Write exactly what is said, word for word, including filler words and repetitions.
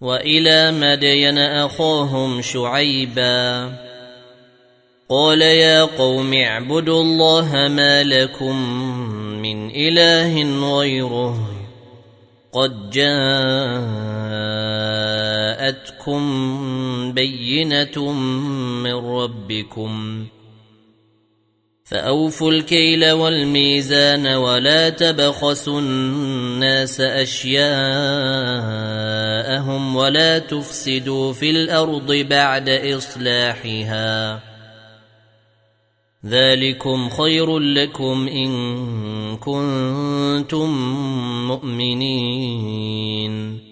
وإلى مدين أخاهم شعيبا قال يا قوم اعبدوا الله ما لكم من إله غيره قد جاءتكم بينة من ربكم فأوفوا الكيل والميزان ولا تبخسوا الناس أشياءهم ولا تفسدوا في الأرض بعد إصلاحها ذلكم خير لكم إن كنتم مؤمنين